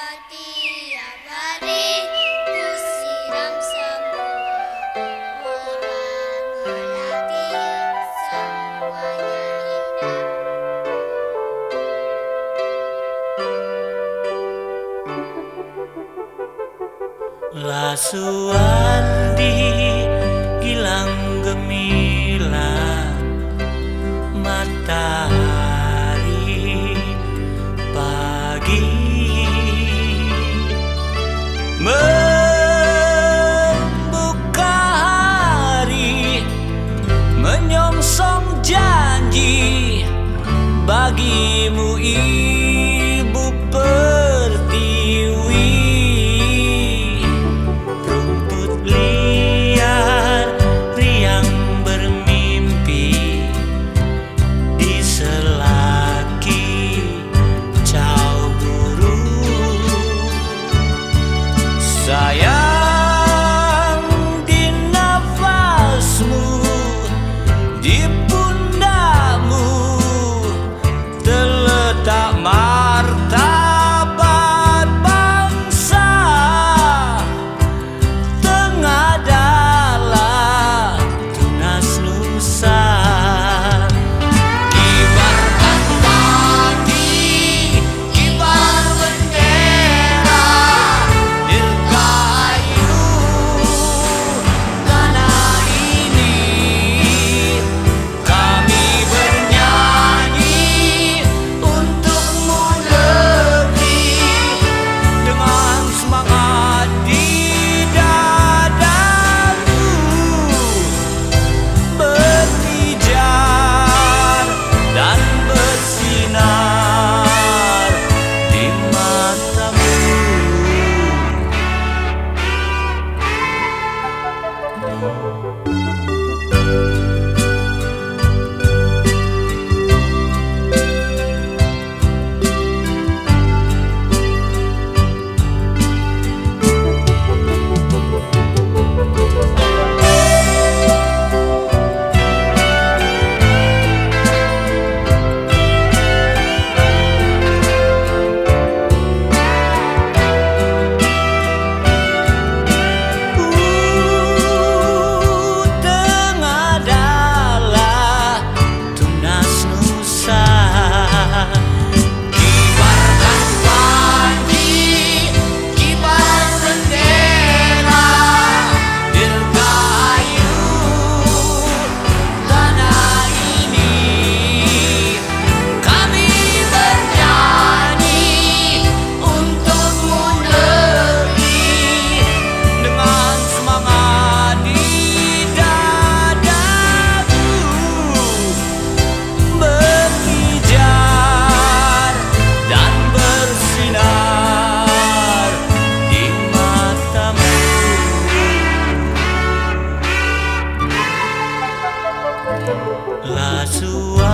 Tiap hari ku siram semua warna melati, semuanya indah. Lasuandi hilang gemilang matahari pagi membuka hari, menyongsong janji bagimu Ibu Pertiwi. Rumput liar riang bermimpi di selaki cau burung. Sayang di nafasmu, di pundakmu terletak martabat bangsa. Tengah dalam tunas nusa, kibarkan mati, kibar bendera dirgahayu tanah ini. Kami bernyanyi untukmu negeri dengan semangat di dadamu, berpijar dan bersinar di matamu. Tengah dalam tunas nusa, kibarkan panji, kibar bendera dirgahayu tanah ini. Kami bernyanyi untukmu negeri dengan semangat di dadamu, berpijar dan bersinar di matamu. Lasuandi